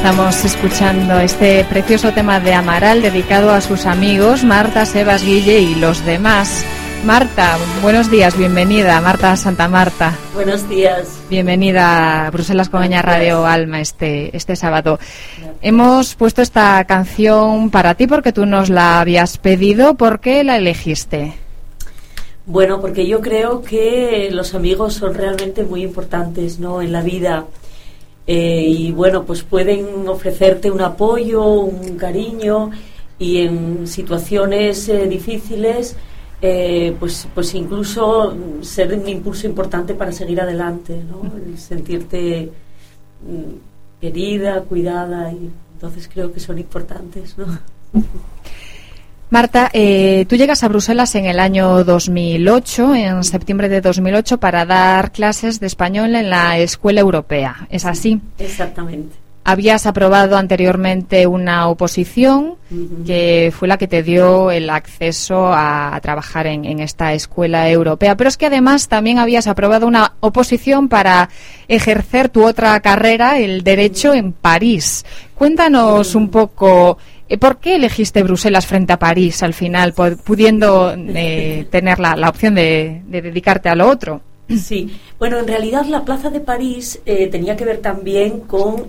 Estamos escuchando este precioso tema de Amaral dedicado a sus amigos Marta, Sebas, Guille y los demás. Marta, buenos días, bienvenida. Marta Santa Marta. Buenos días. Bienvenida a Bruselas con Eña Radio Alma este sábado. Gracias. Hemos puesto esta canción para ti porque tú nos la habías pedido. ¿Por qué la elegiste? Bueno, porque yo creo que los amigos son realmente muy importantes, ¿no?, en la vida. Y bueno, pues pueden ofrecerte un apoyo, un cariño, y en situaciones difíciles pues incluso ser un impulso importante para seguir adelante, ¿no? El sentirte querida, cuidada, y entonces creo que son importantes, ¿no? Marta, tú llegas a Bruselas en el año 2008, en septiembre de 2008, para dar clases de español en la Escuela Europea. ¿Es así? Exactamente. Habías aprobado anteriormente una oposición que fue la que te dio el acceso a trabajar en esta Escuela Europea, pero es que además también habías aprobado una oposición para ejercer tu otra carrera, el Derecho, en París. Cuéntanos un poco... ¿Por qué elegiste Bruselas frente a París al final, pudiendo tener la opción de dedicarte a lo otro? Sí, bueno, en realidad la plaza de París tenía que ver también con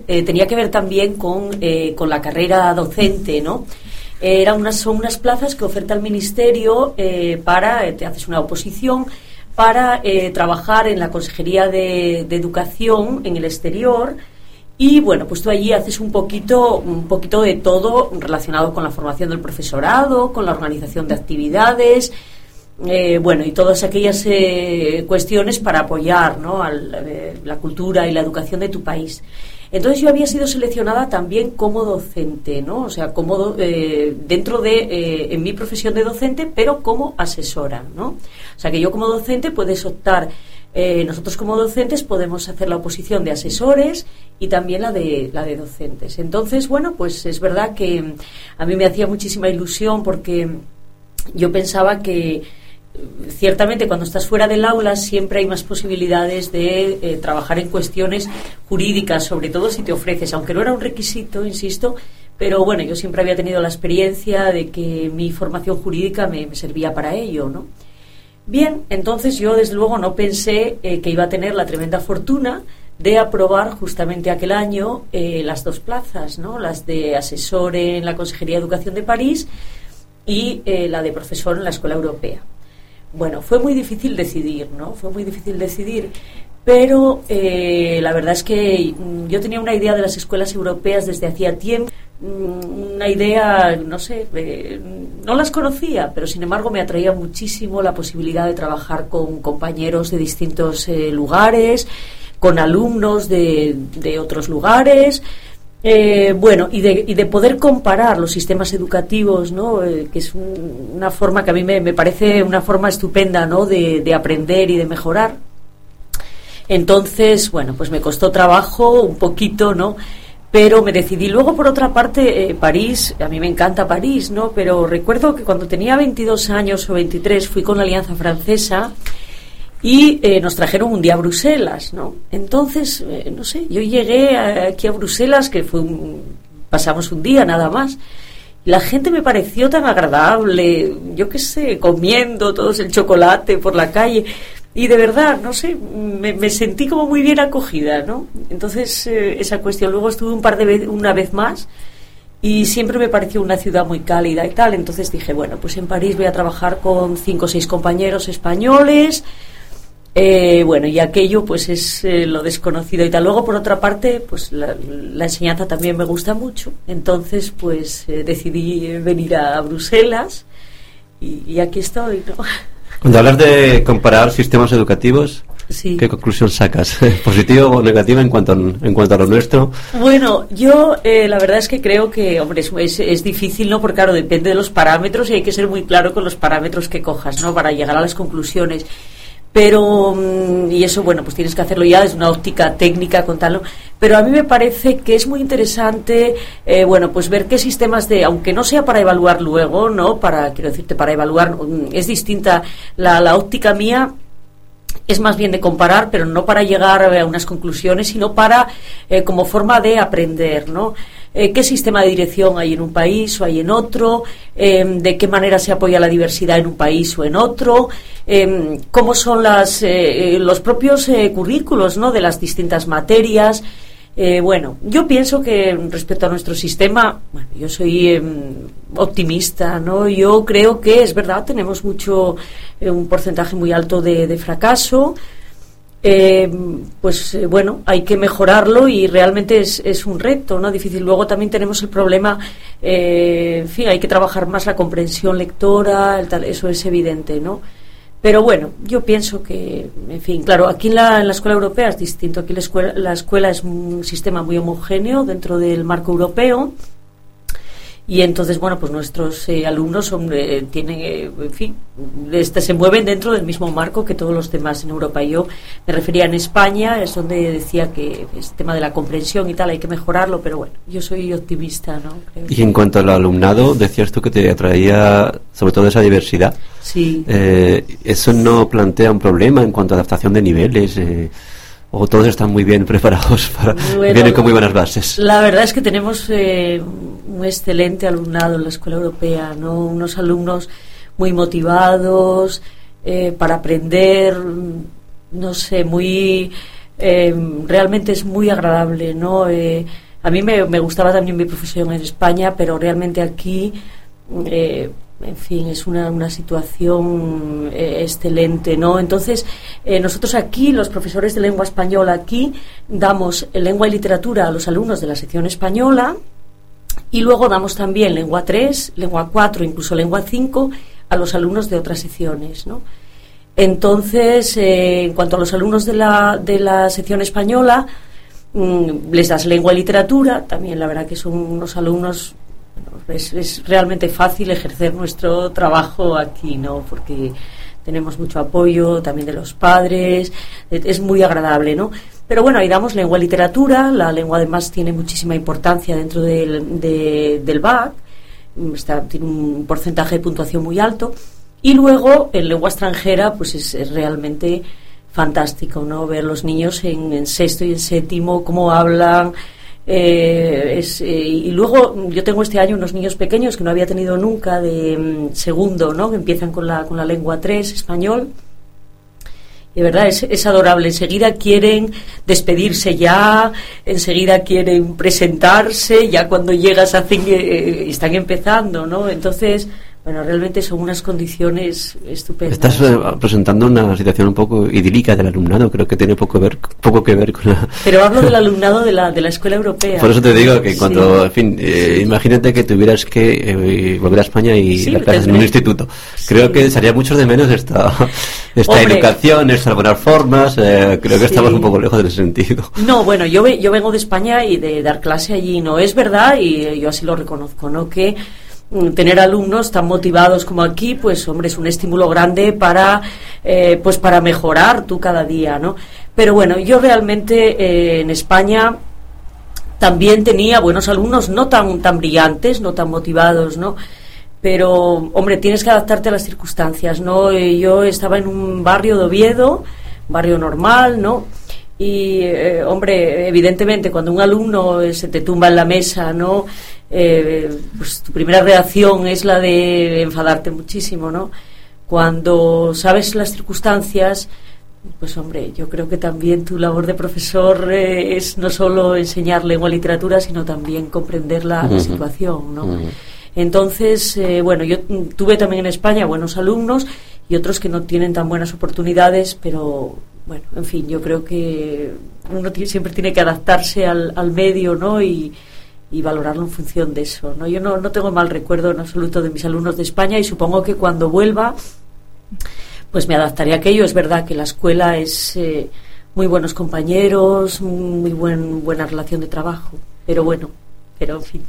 la carrera docente, ¿no? Son unas plazas que oferta el Ministerio te haces una oposición para trabajar en la Consejería de Educación en el exterior. Y bueno, pues tú allí haces un poquito de todo relacionado con la formación del profesorado, con la organización de actividades, y todas aquellas cuestiones para apoyar, ¿no?, la cultura y la educación de tu país. Entonces yo había sido seleccionada también como docente, ¿no? O sea, como dentro de en mi profesión de docente, pero como asesora, ¿no? O sea, que yo como docente puedes optar. Nosotros como docentes podemos hacer la oposición de asesores y también la de docentes. Entonces, bueno, pues es verdad que a mí me hacía muchísima ilusión, porque yo pensaba que ciertamente cuando estás fuera del aula siempre hay más posibilidades de trabajar en cuestiones jurídicas, sobre todo si te ofreces, aunque no era un requisito, insisto, pero bueno, yo siempre había tenido la experiencia de que mi formación jurídica me servía para ello, ¿no? Bien, entonces yo desde luego no pensé que iba a tener la tremenda fortuna de aprobar justamente aquel año las dos plazas, ¿no? Las de asesor en la Consejería de Educación de París y la de profesor en la Escuela Europea. Bueno, fue muy difícil decidir, ¿no? Fue muy difícil decidir, pero la verdad es que yo tenía una idea de las escuelas europeas desde hacía tiempo. Una idea, no sé, no las conocía, pero sin embargo me atraía muchísimo la posibilidad de trabajar con compañeros de distintos lugares, con alumnos de otros lugares, y de poder comparar los sistemas educativos, ¿no? Que es una forma que a mí me parece una forma estupenda, ¿no?, de aprender y de mejorar. Entonces, bueno, pues me costó trabajo un poquito, ¿no?, pero me decidí. Luego, por otra parte, París, a mí me encanta París, ¿no? Pero recuerdo que cuando tenía 22 años o 23 fui con la Alianza Francesa y nos trajeron un día a Bruselas, ¿no? Entonces, no sé, yo llegué aquí a Bruselas, que pasamos un día nada más, y la gente me pareció tan agradable, yo qué sé, comiendo todos el chocolate por la calle. Y de verdad, no sé, me sentí como muy bien acogida, ¿no? Entonces, esa cuestión. Luego estuve una vez más, y siempre me pareció una ciudad muy cálida y tal. Entonces dije, bueno, pues en París voy a trabajar con 5 o 6 compañeros españoles. Y aquello pues es lo desconocido y tal. Luego, por otra parte, pues la enseñanza también me gusta mucho. Entonces, pues decidí venir a Bruselas y aquí estoy, ¿no? Cuando hablas de comparar sistemas educativos, sí, ¿qué conclusión sacas? ¿Positiva o negativa en cuanto a lo nuestro? Bueno, yo la verdad es que creo que, hombre, es difícil, ¿no? Porque claro, depende de los parámetros y hay que ser muy claro con los parámetros que cojas, ¿no?, para llegar a las conclusiones. Pero, y eso, bueno, pues tienes que hacerlo ya desde una óptica técnica, contarlo. Pero a mí me parece que es muy interesante, pues ver qué sistemas aunque no sea para evaluar luego, ¿no? Quiero decirte, para evaluar, es distinta la óptica mía. es más bien de comparar, pero no para llegar a unas conclusiones, sino para como forma de aprender, ¿no? ¿Qué sistema de dirección hay en un país o hay en otro? ¿De qué manera se apoya la diversidad en un país o en otro? ¿Cómo son los propios currículos, ¿no?, de las distintas materias? Bueno, yo pienso que respecto a nuestro sistema, bueno, yo soy optimista, ¿no? Yo creo que es verdad, tenemos un porcentaje muy alto de fracaso. Bueno, hay que mejorarlo y realmente es un reto, ¿no?, difícil. Luego también tenemos el problema, en fin, hay que trabajar más la comprensión lectora, eso es evidente, ¿no? Pero bueno, yo pienso que, en fin, claro, aquí en la escuela europea es distinto. Aquí la escuela es un sistema muy homogéneo dentro del marco europeo. Y entonces, bueno, pues nuestros alumnos tienen, en fin, se mueven dentro del mismo marco que todos los demás en Europa. Yo me refería en España, es donde decía que el tema de la comprensión y tal hay que mejorarlo, pero bueno, yo soy optimista, ¿no? Creo. Y en cuanto al alumnado, decías tú que te atraía sobre todo esa diversidad. Sí. ¿Eso no plantea un problema en cuanto a adaptación de niveles? ¿O todos están muy bien preparados vienen con muy buenas bases? La verdad es que tenemos un excelente alumnado en la escuela europea, ¿no? Unos alumnos muy motivados para aprender, no sé, realmente es muy agradable, ¿no? A mí me gustaba también mi profesión en España, pero realmente aquí en fin, es una situación excelente, ¿no? Entonces, nosotros aquí, los profesores de lengua española aquí, damos lengua y literatura a los alumnos de la sección española y luego damos también lengua 3, lengua 4, incluso lengua 5 a los alumnos de otras secciones, ¿no? Entonces, en cuanto a los alumnos de la sección española, les das lengua y literatura, también la verdad que son unos alumnos. Es realmente fácil ejercer nuestro trabajo aquí, ¿no? Porque tenemos mucho apoyo también de los padres, es muy agradable, ¿no? Pero bueno, ahí damos lengua y literatura, la lengua además tiene muchísima importancia dentro del BAC, tiene un porcentaje de puntuación muy alto, y luego en lengua extranjera pues es realmente fantástico, ¿no? Ver los niños en sexto y en séptimo, cómo hablan. Y luego yo tengo este año unos niños pequeños que no había tenido nunca de segundo, ¿no?, que empiezan con la lengua 3, español, y de verdad es adorable. Enseguida quieren despedirse ya, enseguida quieren presentarse, ya cuando llegas están empezando, ¿no? Entonces, bueno, realmente son unas condiciones estupendas. Estás presentando una situación un poco idílica del alumnado, creo que tiene poco que ver con la... Pero hablo del alumnado de la escuela europea. Por eso te digo que cuando, en fin, imagínate que tuvieras que volver a España y dar clases en un instituto. Creo que sería mucho de menos esta educación, estas buenas formas, creo que estamos un poco lejos del sentido. No, bueno, yo vengo de España y de dar clase allí, no es verdad, y yo así lo reconozco, ¿no?, que tener alumnos tan motivados como aquí, pues hombre, es un estímulo grande para mejorar tú cada día, ¿no? Pero bueno, yo realmente en España también tenía buenos alumnos, no tan brillantes, no tan motivados, ¿no? Pero hombre, tienes que adaptarte a las circunstancias, ¿no? Yo estaba en un barrio de Oviedo, barrio normal, ¿no? Y hombre, evidentemente cuando un alumno se te tumba en la mesa, ¿no?, pues tu primera reacción es la de enfadarte muchísimo, ¿no? Cuando sabes las circunstancias, pues hombre, yo creo que también tu labor de profesor es no solo enseñar lengua y literatura, sino también comprender la situación, ¿no? Entonces, bueno, yo tuve también en España buenos alumnos y otros que no tienen tan buenas oportunidades, pero bueno, en fin, yo creo que uno siempre tiene que adaptarse al medio, ¿no? Y valorarlo en función de eso, ¿no? Yo no tengo mal recuerdo en absoluto de mis alumnos de España y supongo que cuando vuelva pues me adaptaré a aquello. Es verdad que la escuela es muy buenos compañeros, muy buena relación de trabajo, pero en fin,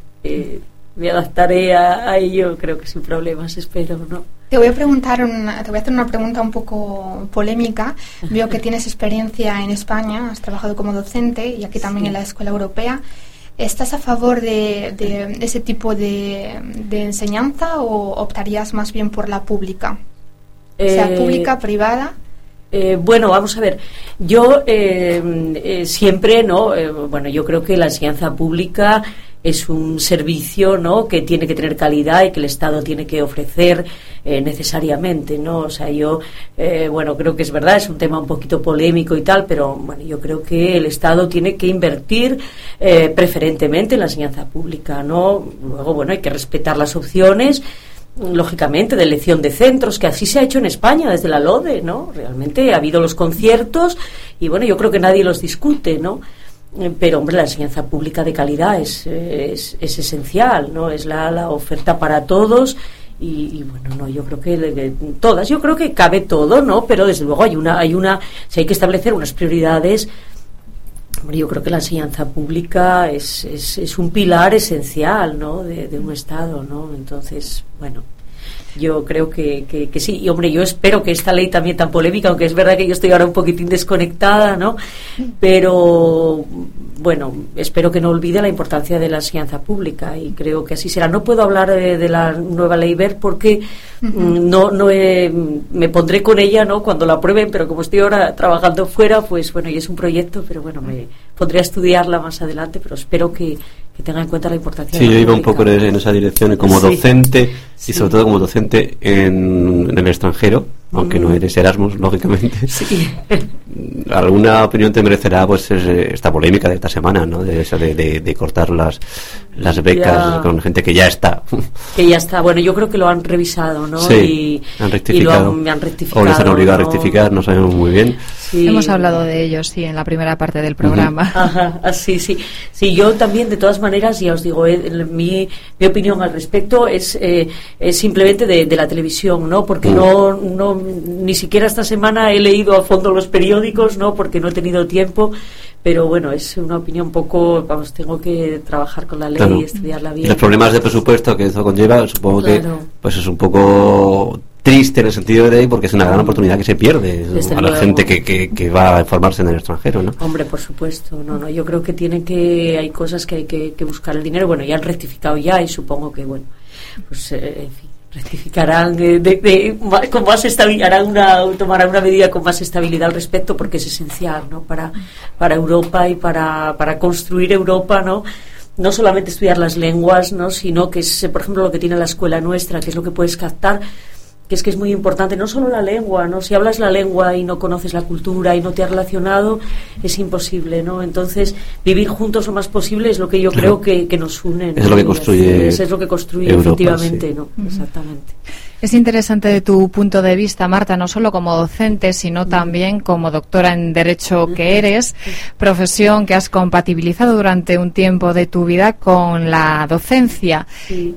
me adaptaré a ello, creo que sin problemas, espero, ¿no? Te voy a hacer una pregunta un poco polémica. Veo que tienes experiencia en España, has trabajado como docente y aquí también en la escuela europea. ¿Estás a favor de ese tipo de enseñanza o optarías más bien por la pública? Sea pública, privada. Bueno, vamos a ver. Yo siempre, ¿no? Bueno, yo creo que la enseñanza pública es un servicio, ¿no?, que tiene que tener calidad y que el Estado tiene que ofrecer necesariamente, ¿no? O sea, yo, bueno, creo que es verdad, es un tema un poquito polémico y tal, pero bueno, yo creo que el Estado tiene que invertir preferentemente en la enseñanza pública, ¿no? Luego, bueno, hay que respetar las opciones, lógicamente, de elección de centros, que así se ha hecho en España desde la LODE, ¿no? Realmente ha habido los conciertos y, bueno, yo creo que nadie los discute, ¿no? Pero, hombre, la enseñanza pública de calidad es esencial, ¿no? Es la oferta para todos y bueno, no, yo creo que todas, yo creo que cabe todo, ¿no? Pero desde luego si hay que establecer unas prioridades. Hombre, yo creo que la enseñanza pública es un pilar esencial, ¿no?, de un Estado, ¿no? Entonces, bueno, yo creo que sí. Y, hombre, yo espero que esta ley también tan polémica, aunque es verdad que yo estoy ahora un poquitín desconectada, ¿no? Pero, bueno, espero que no olvide la importancia de la enseñanza pública y creo que así será. No puedo hablar de la nueva ley Wert porque me pondré con ella, ¿no?, cuando la aprueben, pero como estoy ahora trabajando fuera, pues bueno, y es un proyecto, pero bueno, me pondré a estudiarla más adelante, pero espero que tenga en cuenta la importancia de la yo iba pública. un poco en esa dirección como docente y sobre todo como docente en el extranjero, aunque no eres Erasmus, lógicamente. Sí. Alguna opinión te merecerá pues esta polémica de esta semana, ¿no? De cortar las becas con gente que ya está. Que ya está. Bueno, yo creo que lo han revisado, ¿no? Sí, han rectificado. Y han rectificado. O les han obligado a rectificar, no sabemos muy bien. Sí. Hemos hablado de ellos, sí, en la primera parte del programa. Ajá, sí. Sí, yo también, de todas maneras, ya os digo, mi opinión al respecto es simplemente de la televisión, ¿no? Porque ni siquiera esta semana he leído a fondo los periódicos, ¿no? Porque no he tenido tiempo, pero bueno, es una opinión un poco, vamos, tengo que trabajar con la ley y estudiarla bien. Y los problemas de presupuesto que eso conlleva, supongo que pues es un poco triste en el sentido de porque es una gran oportunidad que se pierde a la gente que va a formarse en el extranjero, ¿no? Hombre, por supuesto, no, yo creo que hay cosas que hay que buscar el dinero. Bueno, ya han rectificado ya y supongo que, bueno, pues en fin, rectificarán con más estabilidad, tomarán una medida con más estabilidad al respecto, porque es esencial, ¿no?, para Europa y para construir Europa, ¿no? No solamente estudiar las lenguas, ¿no?, sino que es, por ejemplo, lo que tiene la escuela nuestra, que es lo que puedes captar, que es muy importante, no solo la lengua, ¿no? Si hablas la lengua y no conoces la cultura y no te has relacionado, es imposible, ¿no? Entonces, vivir juntos lo más posible es lo que yo creo que nos une, ¿no? Es lo que construye. Es lo que construye Europa, efectivamente, sí. ¿No? Exactamente. Es interesante de tu punto de vista, Marta, no solo como docente, sino también como doctora en Derecho que eres, profesión que has compatibilizado durante un tiempo de tu vida con la docencia. Sí.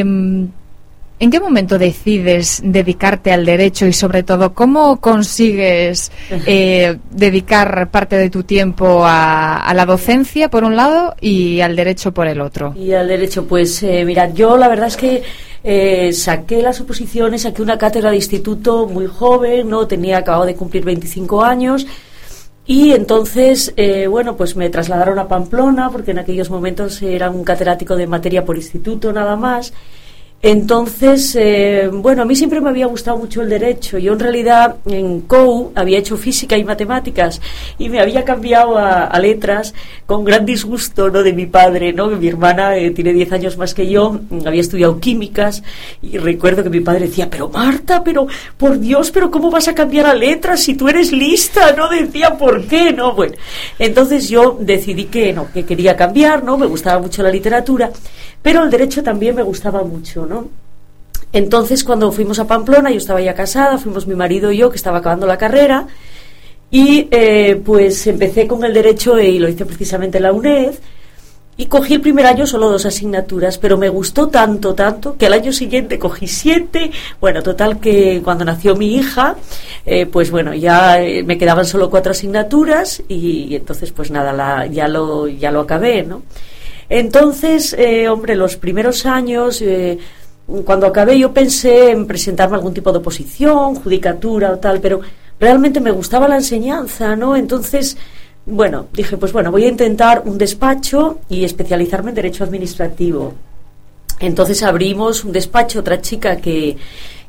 ¿En qué momento decides dedicarte al derecho y, sobre todo, cómo consigues dedicar parte de tu tiempo a la docencia, por un lado, y al derecho por el otro? Y al derecho, pues, mirad, yo la verdad es que saqué las oposiciones, saqué una cátedra de instituto muy joven, ¿no? Acabado de cumplir 25 años. Y entonces, bueno, pues me trasladaron a Pamplona, porque en aquellos momentos era un catedrático de materia por instituto nada más. Entonces, bueno, a mí siempre me había gustado mucho el derecho. Yo en realidad en COU había hecho física y matemáticas y me había cambiado a letras con gran disgusto, ¿no?, de mi padre, ¿no? Mi hermana tiene 10 años más que yo, había estudiado químicas y recuerdo que mi padre decía, pero Marta, pero por Dios, pero ¿cómo vas a cambiar a letras si tú eres lista? No decía por qué, ¿no? Bueno, entonces yo decidí que quería cambiar, ¿no? Me gustaba mucho la literatura, pero el derecho también me gustaba mucho, ¿no? Entonces, cuando fuimos a Pamplona, yo estaba ya casada, fuimos mi marido y yo, que estaba acabando la carrera, y pues empecé con el derecho y lo hice precisamente en la UNED, y cogí el primer año solo 2 asignaturas, pero me gustó tanto, que al año siguiente cogí 7, bueno, total que cuando nació mi hija, pues bueno, ya me quedaban solo 4 asignaturas, y entonces pues nada, ya lo acabé, ¿no? Entonces, hombre, los primeros años, cuando acabé yo pensé en presentarme a algún tipo de oposición, judicatura o tal, pero realmente me gustaba la enseñanza, ¿no? Entonces, bueno, dije, pues bueno, voy a intentar un despacho y especializarme en Derecho Administrativo. Entonces abrimos un despacho, otra chica que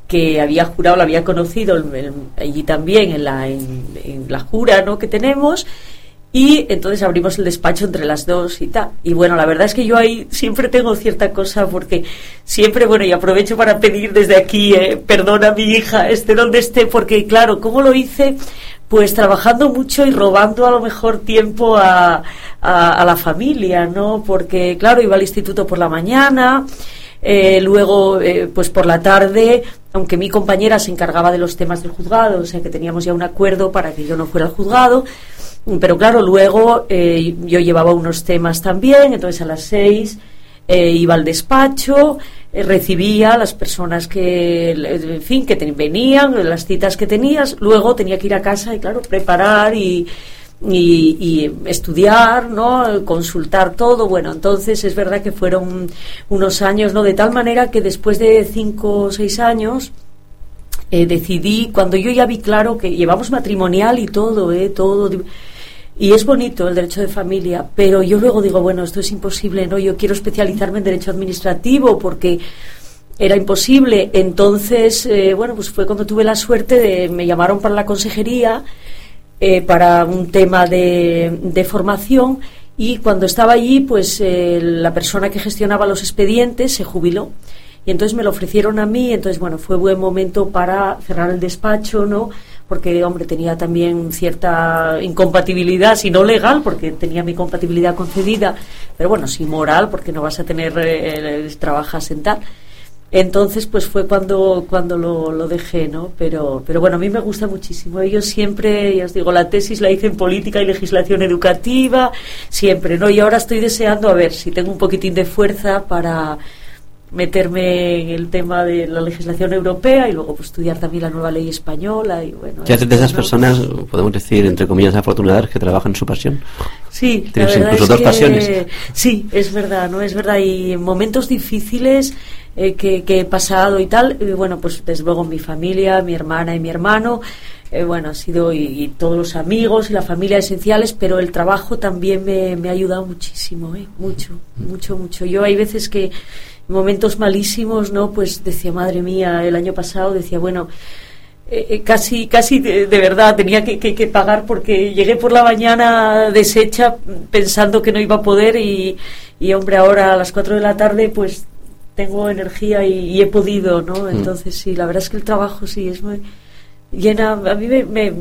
que había jurado, la había conocido allí también en la jura, ¿no?, que tenemos. Y entonces abrimos el despacho entre las dos y tal. Y bueno, la verdad es que yo ahí siempre tengo cierta cosa, porque siempre, bueno, y aprovecho para pedir desde aquí perdón a mi hija, esté donde esté, porque claro, ¿cómo lo hice? Pues trabajando mucho y robando a lo mejor tiempo a la familia, ¿no? Porque claro, iba al instituto por la mañana, luego pues por la tarde, aunque mi compañera se encargaba de los temas del juzgado, o sea que teníamos ya un acuerdo para que yo no fuera al juzgado. Pero claro, luego yo llevaba unos temas también, entonces a las 6 iba al despacho, recibía a las personas que, en fin, que venían, las citas que tenías, luego tenía que ir a casa y claro, preparar y estudiar, ¿no?, consultar todo. Bueno, entonces es verdad que fueron unos años, ¿no?, de tal manera que después de 5 o 6 años decidí, cuando yo ya vi claro que llevamos matrimonial y todo, y es bonito el derecho de familia, pero yo luego digo, bueno, esto es imposible, ¿no? Yo quiero especializarme en derecho administrativo porque era imposible. Entonces, bueno, pues fue cuando tuve la suerte me llamaron para la consejería para un tema de formación, y cuando estaba allí, pues la persona que gestionaba los expedientes se jubiló. Y entonces me lo ofrecieron a mí, entonces, bueno, fue buen momento para cerrar el despacho, ¿no?, porque, hombre, tenía también cierta incompatibilidad, si no legal, porque tenía mi compatibilidad concedida, pero bueno, sí moral, porque no vas a tener, trabajas en tal. Entonces, pues fue cuando lo dejé, ¿no? Pero bueno, a mí me gusta muchísimo. Yo siempre, ya os digo, la tesis la hice en política y legislación educativa, siempre, ¿no? Y ahora estoy deseando, a ver si tengo un poquitín de fuerza para meterme en el tema de la legislación europea y luego pues estudiar también la nueva ley española. Y bueno, ¿qué haces de esas personas, podemos decir, entre comillas, afortunadas, que trabajan en su pasión? Sí, tienes incluso dos pasiones. Sí, es verdad, ¿no? Es verdad, y en momentos difíciles que he pasado y tal, bueno, pues desde luego mi familia, mi hermana y mi hermano, bueno, ha sido y todos los amigos y la familia esenciales, pero el trabajo también me ha ayudado muchísimo, mucho. Yo hay veces que momentos malísimos, ¿no? Pues decía, madre mía, el año pasado decía, bueno, casi de verdad tenía que pagar, porque llegué por la mañana deshecha pensando que no iba a poder y hombre, ahora a las 4 de la tarde pues tengo energía y he podido, ¿no? Entonces sí, la verdad es que el trabajo sí es muy llena, a mí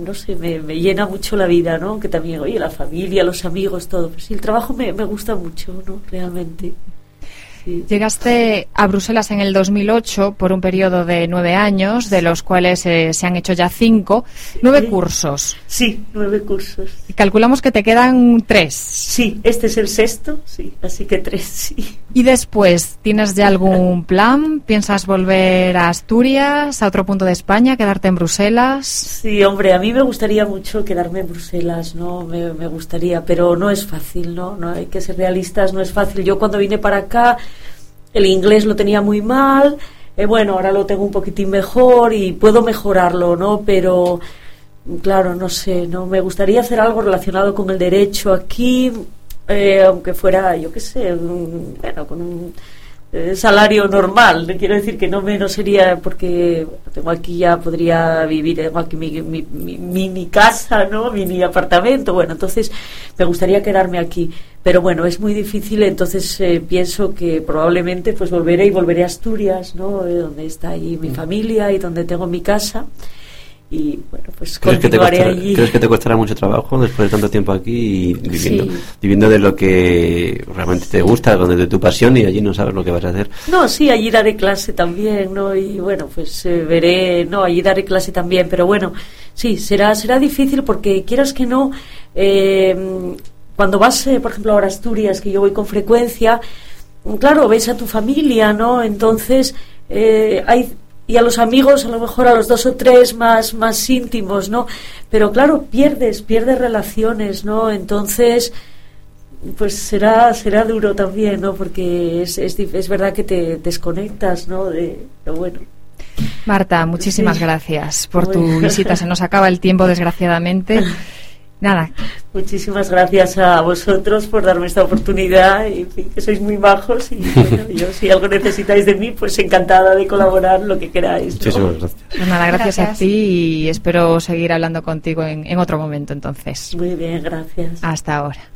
me llena mucho la vida, ¿no? Que también, oye, la familia, los amigos, todo, pues sí, el trabajo me gusta mucho, ¿no? Realmente. Sí. Llegaste a Bruselas en el 2008 por un periodo de 9 años, de los cuales se han hecho ya 5, 9 cursos. Sí, 9 cursos. Y calculamos que te quedan 3. Sí, este es el 6º, sí, así que 3, sí. ¿Y después tienes ya algún plan? ¿Piensas volver a Asturias, a otro punto de España, quedarte en Bruselas? Sí, hombre, a mí me gustaría mucho quedarme en Bruselas, ¿no? Me gustaría, pero no es fácil, ¿no? No hay que ser realistas, no es fácil. Yo cuando vine para acá, el inglés lo tenía muy mal, bueno, ahora lo tengo un poquitín mejor y puedo mejorarlo, ¿no? Pero, claro, no sé, ¿no? Me gustaría hacer algo relacionado con el derecho aquí, aunque fuera, yo qué sé, bueno, con un salario normal. Quiero decir que no sería, porque tengo aquí, ya podría vivir, tengo aquí mi mini casa, ¿no? Mini apartamento, bueno, entonces me gustaría quedarme aquí, pero bueno, es muy difícil. Entonces pienso que probablemente pues volveré a Asturias, ¿no? Donde está ahí mi familia y donde tengo mi casa. Y bueno, pues continuaré allí. ¿Crees que te costará mucho trabajo después de tanto tiempo aquí y viviendo de lo que realmente te gusta, de tu pasión, y allí no sabes lo que vas a hacer? No, sí, allí daré clase también, ¿no? Y bueno, pues veré, no, allí daré clase también, pero bueno, sí, será difícil, porque quieras que no, cuando vas, por ejemplo, ahora a Asturias, que yo voy con frecuencia, claro, ves a tu familia, ¿no? Entonces, y a los amigos, a lo mejor a los 2 o 3 más íntimos, ¿no? Pero claro, pierdes relaciones, ¿no? Entonces, pues será duro también, ¿no? Porque es verdad que te desconectas, ¿no? Pero bueno. Marta, muchísimas gracias por tu visita. Se nos acaba el tiempo, desgraciadamente. Nada. Muchísimas gracias a vosotros por darme esta oportunidad, y en fin, que sois muy majos, y bueno, yo, si algo necesitáis de mí, pues encantada de colaborar, lo que queráis, ¿no? Muchísimas gracias. Pues nada, gracias a ti, y espero seguir hablando contigo en otro momento, entonces. Muy bien, gracias. Hasta ahora.